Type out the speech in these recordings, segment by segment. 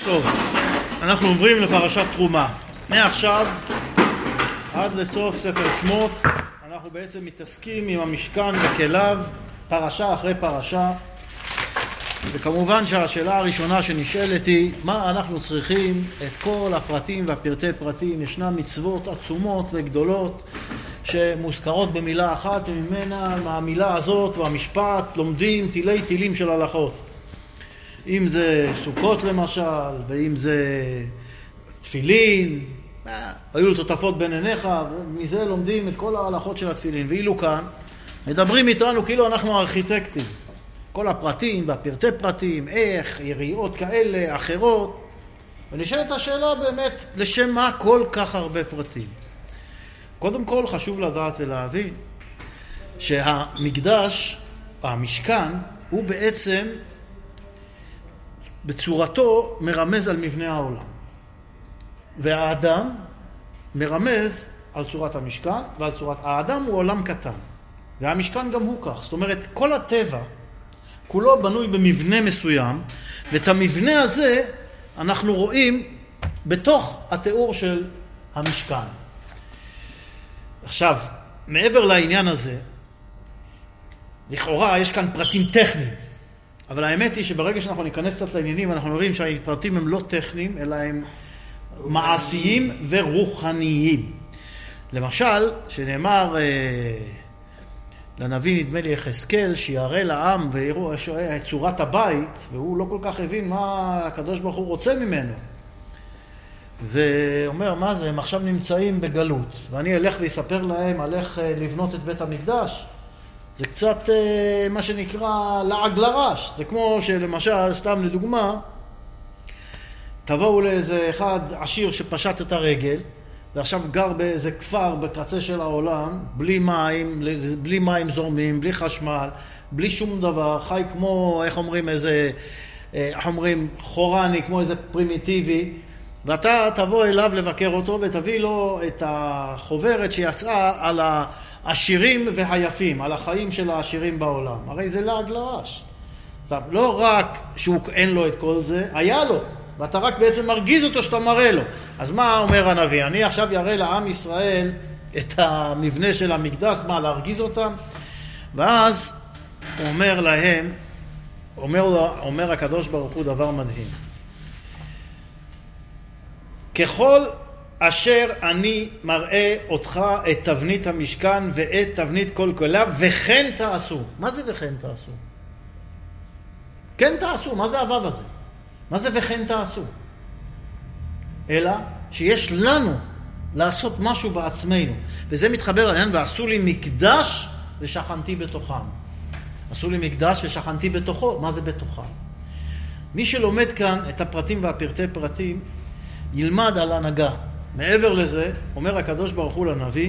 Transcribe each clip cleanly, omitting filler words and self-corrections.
טוב, אנחנו עוברים לפרשת תרומה. מעכשיו עד לסוף ספר שמות אנחנו בעצם מתעסקים עם המשכן וכליו, פרשה אחרי פרשה. וכמובן שהשאלה הראשונה שנשאלת היא, מה אנחנו צריכים את כל הפרטים והפרטי פרטים? ישנן מצוות עצומות וגדולות שמוזכרות במילה אחת, וממנה, מהמילה הזאת והמשפט, לומדים תילי תילים של הלכות. אם זה סוכות למשל, ואם זה תפילין, היו תותפות בין עיניך, ומזה לומדים את כל ההלכות של התפילין. ואילו כאן מדברים איתנו כאילו אנחנו ארכיטקטים. כל הפרטים והפרטי פרטים, איך, יריעות כאלה, אחרות. ונשאלת השאלה באמת, לשם מה כל כך הרבה פרטים? קודם כל חשוב לדעת ולהבין שהמקדש, המשכן, הוא בעצם בצורתו מרמז על מבנה העולם. והאדם מרמז על צורת המשכן ועל צורת האדם. הוא עולם קטן. והמשכן גם הוא כך. זאת אומרת, כל הטבע כולו בנוי במבנה מסוים, ואת המבנה הזה אנחנו רואים בתוך התיאור של המשכן. עכשיו, מעבר לעניין הזה, לכאורה יש כאן פרטים טכניים, אבל האמת היא שברגע שאנחנו ניכנס קצת לעניינים, אנחנו רואים שהפרטים הם לא טכניים, אלא הם מעשיים ורוחניים. למשל, שנאמר לנביא, נדמה לי יחזקאל, שיראה לעם ויראו את צורת הבית, והוא לא כל כך הבין מה הקדוש ברוך הוא רוצה ממנו. ואומר, מה זה? הם עכשיו נמצאים בגלות, ואני אלך ויספר להם על איך לבנות את בית המקדש. זה קצת מה שנקרא לעג לרש. זה כמו שלמשל, סתם לדוגמה, תבואו לאיזה אחד עשיר שפשט את הרגל, ועכשיו גר באיזה כפר בקצה של העולם, בלי מים זורמים, בלי חשמל, בלי שום דבר, חי כמו, איך אומרים, חורני, כמו איזה פרימיטיבי, ואתה תבוא אליו לבקר אותו ותביא לו את החוברת שיצאה על העשירים והיפים, על החיים של העשירים בעולם. הרי זה לעג לרש. לא רק שאין לו את כל זה, היה לו. ואתה רק בעצם מרגיז אותו שאתה מראה לו. אז מה אומר הנביא? אני עכשיו יראה לעם ישראל את המבנה של המקדש, להרגיז אותם? ואז הוא אומר להם, אומר הקדוש ברוך הוא דבר מדהים. ככל אשר אני מראה אותך את תבנית המשכן ואת תבנית כל כליו, וכן תעשו. מה זה וכן תעשו? כן תעשו, מה זה הוו הזה? מה זה וכן תעשו? אלא שיש לנו לעשות משהו בעצמנו. וזה מתחבר לעניין, ועשו לי מקדש ושכנתי בתוכם. עשו לי מקדש ושכנתי בתוכו. מה זה בתוכם? מי שלומד כאן את הפרטים והפרטי פרטים, ילמד על הנהגה. מעבר לזה, אומר הקדוש ברוך הוא לנביא,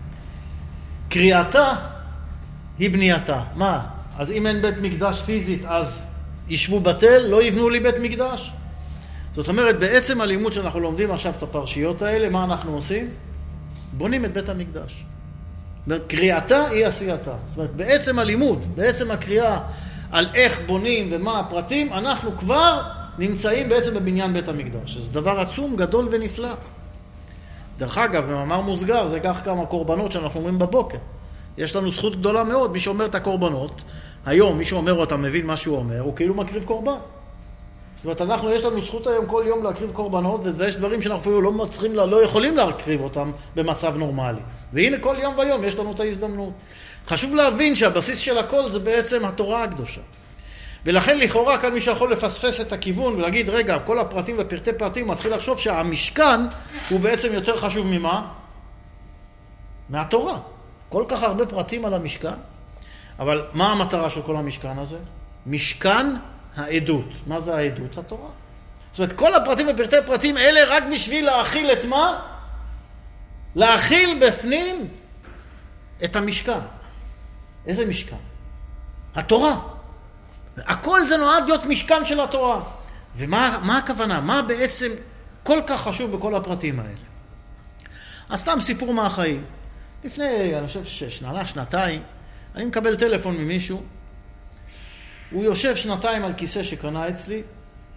קריאתה היא בנייתה. מה? אז אם אין בית מקדש פיזית, אז ישבו בטל, לא יבנו לי בית מקדש. זאת אומרת, בעצם הלימוד שאנחנו לומדים עכשיו את הפרשיות האלה, מה אנחנו עושים? בונים את בית המקדש. זאת אומרת, קריאתה היא עשייתה. זאת אומרת, בעצם הלימוד, בעצם הקריאה על איך בונים ומה הפרטים, אנחנו כבר נמצאים בעצם בבניין בית המקדש. זה דבר עצום, גדול ונפלא. דרך אגב, במאמר מוסגר, זה כך כמה קורבנות שאנחנו אומרים בבוקר. יש לנו זכות גדולה מאוד, מי שאומר את הקורבנות, היום מי שאומר אותה מבין מה שהוא אומר, הוא כאילו מקריב קורבן. זאת אומרת, יש לנו זכות היום כל יום להקריב קורבנות, ויש דברים שאנחנו אפילו לא יכולים להקריב אותם במצב נורמלי. והנה כל יום ויום יש לנו את ההזדמנות. חשוב להבין שהבסיס של הכל זה בעצם התורה הקדושה. ולכן לכאורה כאן מי שיכול לפספס את הכיוון ולהגיד, רגע, כל הפרטים ופרטי פרטים, מתחיל לחשוב שהמשכן הוא בעצם יותר חשוב ממה? מהתורה. כל כך הרבה פרטים על המשכן. אבל מה המטרה של כל המשכן הזה? משכן העדות. מה זה העדות? התורה. זאת אומרת, כל הפרטים ופרטי פרטים אלה רק בשביל להכיל את מה? להכיל בפנים את המשכן. איזה משכן? התורה. הכל זה נועד להיות משכן של התורה. ומה הכוונה? מה בעצם כל כך חשוב בכל הפרטים האלה? אז סתם סיפור מהחיים. לפני, אני חושב שנתיים, אני מקבל טלפון ממישהו, הוא יושב שנתיים על כיסא שקנה אצלי,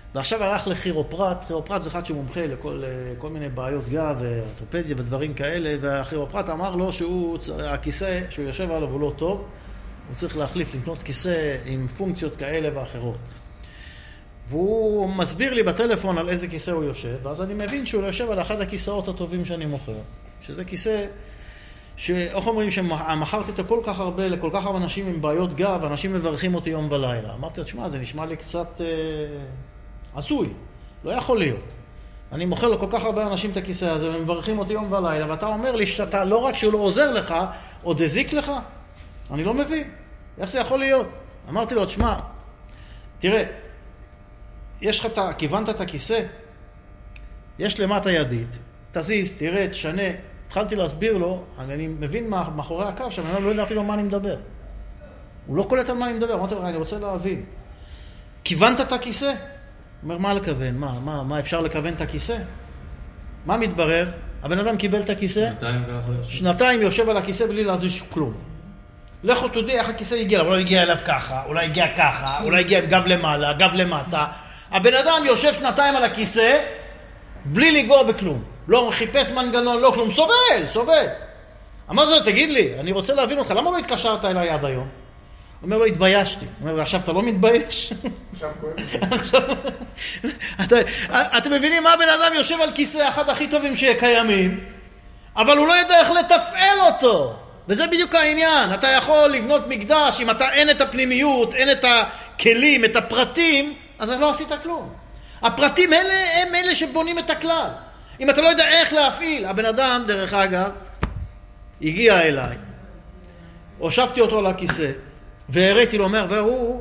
ועכשיו הלך לכירופרט, כירופרט זה אחד שמומחה לכל מיני בעיות גב ואורתופדיה ודברים כאלה, והכירופרט אמר לו הכיסא שהוא יושב עליו הוא לא טוב, הוא צריך להחליף, לקנות כיסא עם פונקציות כאלה ואחרות. והוא מסביר לי בטלפון על איזה כיסא הוא יושב, ואז אני מבין שהוא יושב על אחד הכיסאות הטובים שאני מוכר, שזה כיסא שאיך אומרים שמכרתי אותו כל כך הרבה לכל כך הרבה אנשים עם בעיות גב, אנשים מברכים אותי יום ולילה. אמרתי, תשמע, זה נשמע לי קצת עשוי, לא יכול להיות. אני מוכר לכל כך הרבה אנשים את הכיסא הזה ומברכים אותי יום ולילה, ואתה אומר לי שאתה לא רק שהוא לא עוזר לך, עוד הזיק לך? אני לא מבין, איך זה יכול להיות? אמרתי לו, תשמע, תראה, יש לך, כיוונת את הכיסא, יש למטה ידית, תזיז, תראה, תשנה. התחלתי להסביר לו, אני מבין מאחורי הקו שאני לא יודע אפילו מה אני מדבר. הוא לא קולט על מה אני מדבר, אמרתי לו, אני רוצה להבין. כיוונת את הכיסא? הוא אומר, מה לכוון? מה אפשר לכוון את הכיסא? מה מתברר? הבן אדם קיבל את הכיסא, שנתיים יושב על הכיסא בלי להזיז כלום. לכו תודיע איך הכיסא הגיע, אולי הגיע אליו ככה, אולי הגיע ככה, אולי הגיע עם גב למעלה, גב למטה. הבן אדם יושב שנתיים על הכיסא, בלי לגוע בכלום. לא חיפש מנגנון, לא כלום, סובל. אמר זאת, תגיד לי, אני רוצה להבין אותך, למה לא התקשרת אליי עד היום? הוא אומר לו, התביישתי. הוא אומר, ועכשיו אתה לא מתבייש? עכשיו כואב. אתם מבינים מה הבן אדם יושב על כיסא אחד הכי טובים שקיימים, אבל הוא לא יודע איך לתפעל אותו. וזה בדיוק העניין. אתה יכול לבנות מקדש, אם אתה אין את הפנימיות, אין את הכלים, את הפרטים, אז לא עשית כלום. הפרטים האלה הם אלה שבונים את הכלל. אם אתה לא יודע איך להפעיל, הבן אדם, דרך אגב, הגיע אליי, הושבתי אותו על הכיסא, והראיתי לו, אומר, והוא,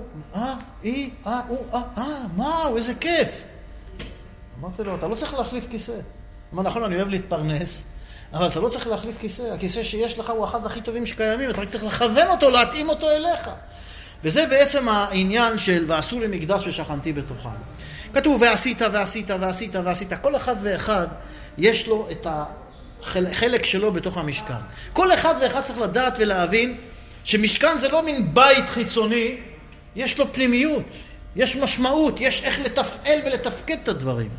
וואו, איזה כיף. אמרתי לו, אתה לא צריך להחליף כיסא. אמר, נכון, אני אוהב להתפרנס, אבל אתה לא צריך להחליף כיסא. הכיסא שיש לך הוא אחד הכי טובים שקיימים, אתה רק צריך לכוון אותו, להתאים אותו אליך. וזה בעצם העניין של ועשו לי מקדש ושכנתי בתוכם. כתוב ועשית. כל אחד ואחד יש לו את החלק שלו בתוך המשכן. כל אחד ואחד צריך לדעת ולהבין שמשכן זה לא מין בית חיצוני, יש לו פנימיות, יש משמעות, יש איך לתפעל ולתפקד את הדברים.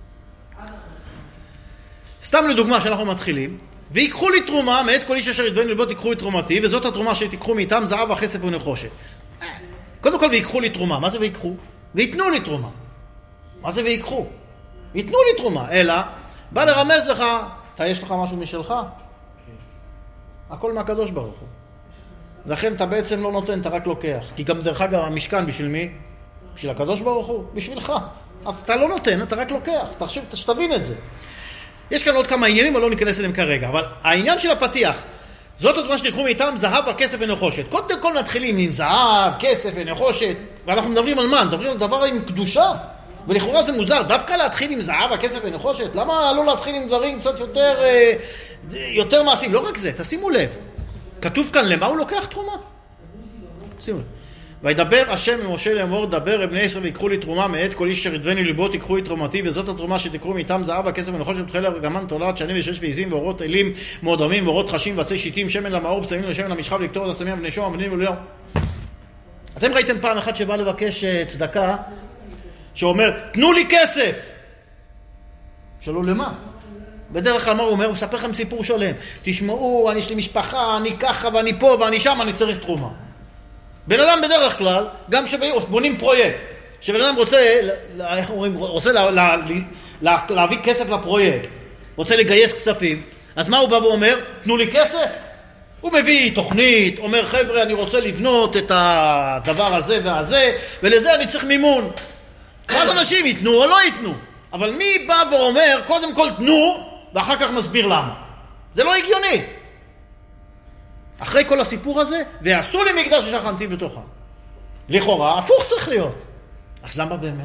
סתם לדוגמה שאנחנו מתחילים, ויקחו לי תרומה, מאת כל איש אשר ידבנו לבו תיקחו לי תרומתי, וזאת התרומה שתיקחו מאיתם זהב וכסף ונחושת. קודם כל ויקחו לי תרומה, מה זה ויקחו? ויתנו לי תרומה. מה זה ויקחו? ייתנו לי תרומה, אלא בא לרמז לך, יש לך משהו משלך? הכל מהקדוש ברוך הוא. לכן אתה בעצם לא נותן, אתה רק לוקח. כי גם דרך אגב המשכן בשביל מי? בשביל הקדוש ברוך הוא, בשבילך. אז אתה לא נותן, אתה רק לוקח. תחשב, שתבין את זה. יש כאן עוד כמה עניינים, אבל לא ניכנס אליהם כרגע. אבל העניין של הפתיח, זאת התרומה שתיקחו מאיתם זהב וכסף ונחושת. קודם כל נתחילים עם זהב, כסף ונחושת, ואנחנו מדברים על מה? מדברים על דבר עם קדושה. ולכאורה זה מוזר, דווקא להתחיל עם זהב, הכסף ונחושת, למה לא להתחיל עם דברים קצת יותר מעשיים? לא רק זה, תשימו לב, כתוב כאן למה הוא לוקח תרומה? שימו לב. וידבר השם ממשה לאמור, דבר בני ישראל ויקחו לי תרומה מאת כל איש אשר ידבני ליבו תיקחו לי תרומתי, וזאת התרומה שתקחו מאיתם זהב, הכסף ונחושת ותכלת וגמן תולעת שנים ושש ועזים ואורות אלים מועדמים ואורות חשים ועצי שיטים שמן למאור בשמים לשמן למשחב לקטור את הצמים ובני שום ובנים ולא. אתם ראיתם פעם אחת שבא לבקש צדקה שאומר, תנו לי כסף. שלא למה? בדרך כלל מה הוא אומר? הוא מספר לכם סיפור שלם. תשמעו, יש לי משפחה, אני ככה ואני פה ואני שם, אני צריך תרומה. בן אדם בדרך כלל, גם שבונים פרויקט, שבן אדם רוצה להביא כסף לפרויקט, רוצה לגייס כספים, אז מה הוא בא ואומר? תנו לי כסף. הוא מביא תוכנית, אומר, חבר'ה, אני רוצה לבנות את הדבר הזה והזה, ולזה אני צריך מימון. אז אנשים ייתנו או לא ייתנו. אבל מי בא ואומר, קודם כל תנו, ואחר כך מסביר למה? זה לא הגיוני. אחרי כל הסיפור הזה, ועשו לי מקדש ושכנתי בתוכה. לכאורה, הפוך צריך להיות. אז למה באמת?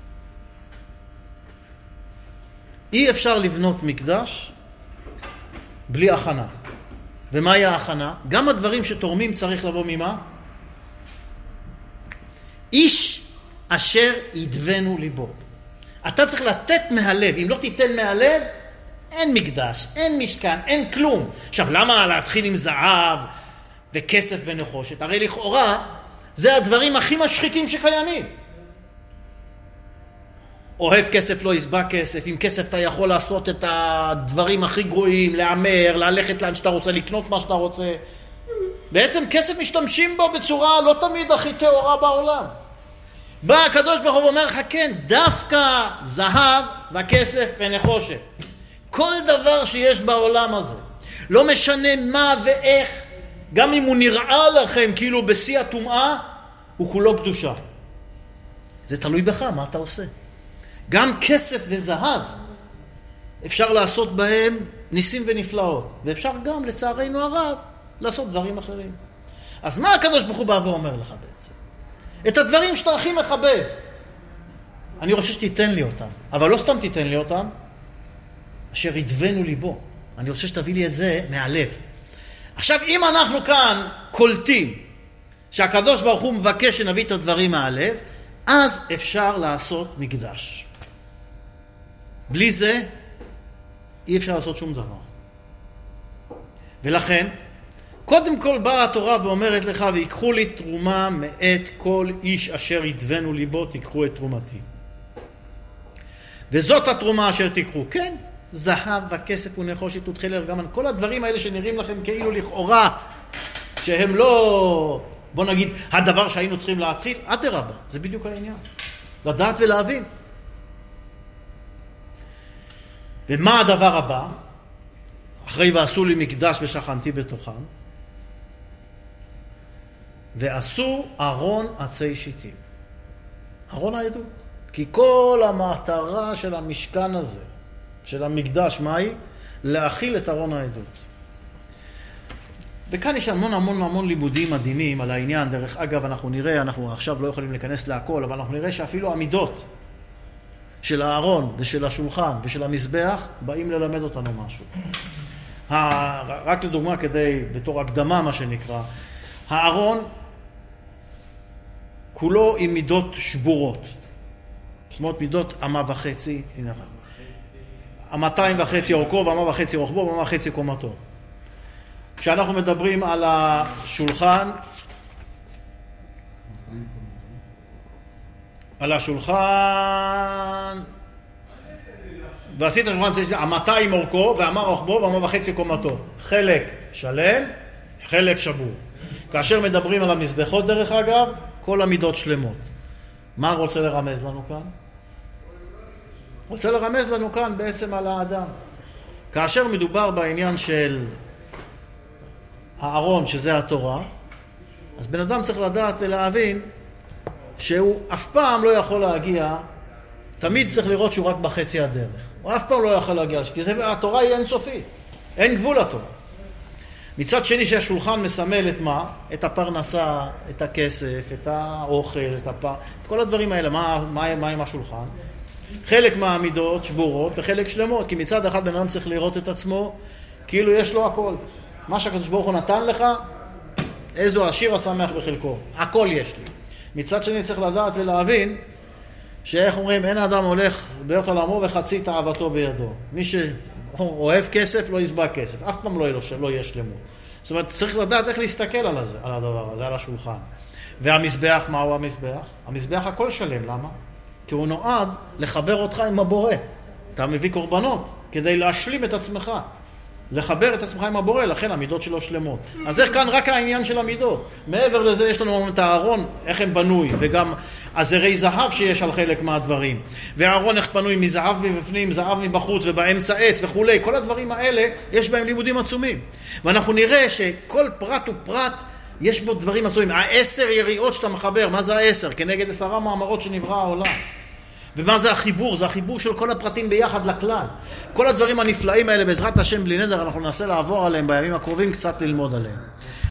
אי אפשר לבנות מקדש בלי הכנה. ומהי ההכנה? גם הדברים שתורמים צריך לבוא ממה? איש אשר ידבנו ליבו. אתה צריך לתת מהלב. אם לא תיתן מהלב, אין מקדש, אין משכן, אין כלום. עכשיו, למה להתחיל עם זהב וכסף ונחושת? הרי לכאורה, זה הדברים הכי משחיתים שקיימים. אוהב כסף לא יסבע כסף, עם כסף אתה יכול לעשות את הדברים הכי גרועים, להאמר, ללכת לאן שאתה רוצה, לקנות מה שאתה רוצה. בעצם כסף משתמשים בו בצורה לא תמיד הכי טהורה בעולם. בא הקדוש ברוך הוא ואומר לך, כן, דווקא זהב והכסף ונחושת. כל דבר שיש בעולם הזה, לא משנה מה ואיך, גם אם הוא נראה לכם כאילו בשיא הטומאה, הוא כולו קדושה. זה תלוי בך, מה אתה עושה. גם כסף וזהב, אפשר לעשות בהם ניסים ונפלאות, ואפשר גם, לצערנו הרב, לעשות דברים אחרים. אז מה הקדוש ברוך הוא בא ואומר לך בעצם? את הדברים שאתה הכי מחבב, אני רוצה שתיתן לי אותם, אבל לא סתם תיתן לי אותם, אשר ידבנו ליבו. אני רוצה שתביא לי את זה מהלב. עכשיו, אם אנחנו כאן קולטים שהקדוש ברוך הוא מבקש שנביא את הדברים מהלב, אז אפשר לעשות מקדש. בלי זה אי אפשר לעשות שום דבר. ולכן, קודם כל באה התורה ואומרת לך, ויקחו לי תרומה מאת כל איש אשר ידבנו ליבו, תיקחו את תרומתי. וזאת התרומה אשר תיקחו. כן, זהב וכסף ונחושת ותכלת וגמן, כל הדברים האלה שנראים לכם כאילו לכאורה, שהם לא, בוא נגיד, הדבר שהיינו צריכים להתחיל, אדרבה, זה בדיוק העניין. לדעת ולהבין. ומה הדבר הבא? אחרי ועשו לי מקדש ושכנתי בתוכם, ועשו ארון עצי שיטים. ארון העדות. כי כל המטרה של המשכן הזה, של המקדש, מה היא? להכיל את ארון העדות. וכאן יש המון לימודים מדהימים על העניין. דרך אגב, אנחנו נראה, אנחנו עכשיו לא יכולים להיכנס להכל, אבל אנחנו נראה שאפילו המידות של הארון ושל השולחן ושל המזבח באים ללמד אותנו משהו. רק לדוגמה, כדי, בתור הקדמה מה שנקרא, הארון כולו עם מידות שבורות. זאת אומרת, מידות 1.5, הנה רב. 2.5 אורכו ו1.5 רוחבו ו1.5 קומתו. כשאנחנו מדברים על השולחן, ועשית השולחן 200 אורכו ו100 רוחבו ו1.5 קומתו. חלק שלם, חלק שבור. כאשר מדברים על המזבחות דרך אגב, כל המידות שלמות. מה רוצה לרמז לנו כאן? רוצה לרמז לנו כאן בעצם על האדם. כאשר מדובר בעניין של הארון, שזה התורה, אז בן אדם צריך לדעת ולהבין שהוא אף פעם לא יכול להגיע, תמיד צריך לראות שהוא רק בחצי הדרך. הוא אף פעם לא יכול להגיע, כי התורה היא אינסופית. אין גבול לתורה. מצד שני שהשולחן מסמל את מה? את הפרנסה, את הכסף, את האוכל, את כל הדברים האלה. מה עם השולחן? חלק מהעמידות שבורות וחלק שלמות, כי מצד אחד בן אדם צריך לראות את עצמו כאילו יש לו הכל. מה שהקדוש ברוך הוא נתן לך, איזו עשיר השמח בחלקו. הכל יש לי. מצד שני צריך לדעת ולהבין שאיך אומרים, אין האדם הולך ביות עולמו וחצי תאוותו בידו. מי שאוהב כסף לא יסבע כסף. אף פעם לא יהיה שלמות. זאת אומרת, צריך לדעת איך להסתכל על הדבר הזה, על השולחן. והמזבח, מהו המזבח? המזבח הכל שלם, למה? כי הוא נועד לחבר אותך עם הבורא. אתה מביא קורבנות כדי להשלים את עצמך. לחבר את עצמך עם הבורא, לכן המידות שלו שלמות. אז איך כאן רק העניין של המידות? מעבר לזה יש לנו את הארון, איך הם בנוי, וגם הזרי זהב שיש על חלק מהדברים. והארון איך בנוי מזהב מבפנים, זהב מבחוץ, ובאמצע עץ וכולי. כל הדברים האלה, יש בהם לימודים עצומים. ואנחנו נראה שכל פרט ופרט, יש בו דברים עצומים. 10 יריעות שאתה מחבר, מה זה 10? כנגד 10 מאמרות שנברא העולם. ומה זה החיבור? זה החיבור של כל הפרטים ביחד לכלל. כל הדברים הנפלאים האלה בעזרת השם בלי נדר, אנחנו ננסה לעבור עליהם בימים הקרובים, קצת ללמוד עליהם.